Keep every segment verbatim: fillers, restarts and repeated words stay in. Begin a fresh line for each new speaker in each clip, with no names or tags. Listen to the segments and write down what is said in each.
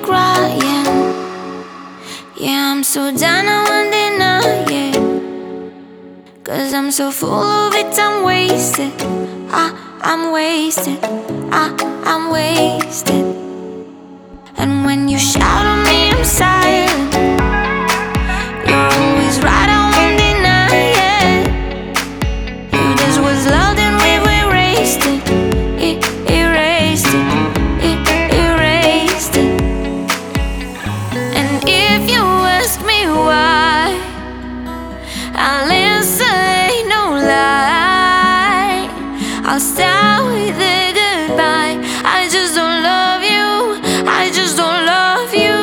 crying. Yeah, I'm so down, I won't deny it. Cause I'm so full of it, I'm wasted. I, I'm wasted. I, I'm wasted. And when you shout at me, I'm silent. You're always right, I won't deny it. You just was loud and we've erased it. E- erased it. E- erased it. And if you ask me why, I'll answer, ain't no lie. I'll start with a goodbye. I just don't love you. I just don't love you.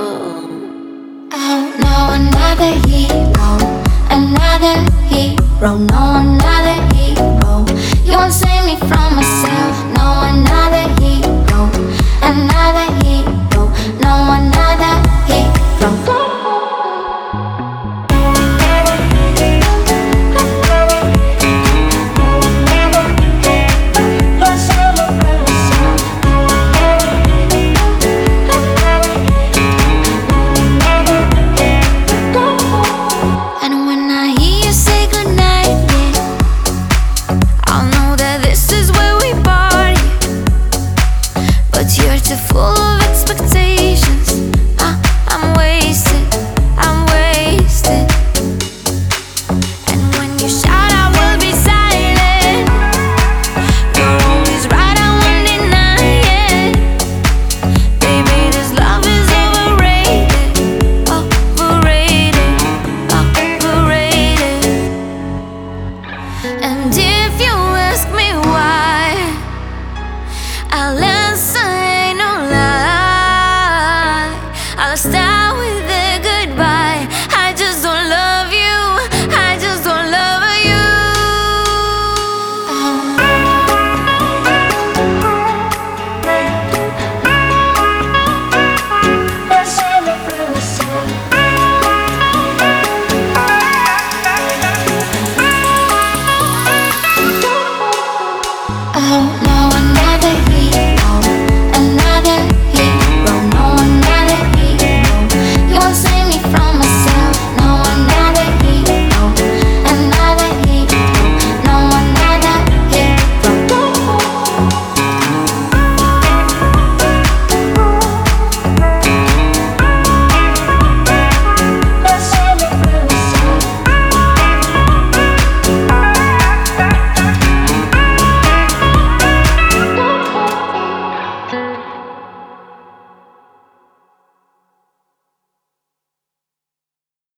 Oh no, another hero, another hero, no, another hero. You won't save me from myself. No, another hero, another hero, no, another hero. But you're too full of expectations.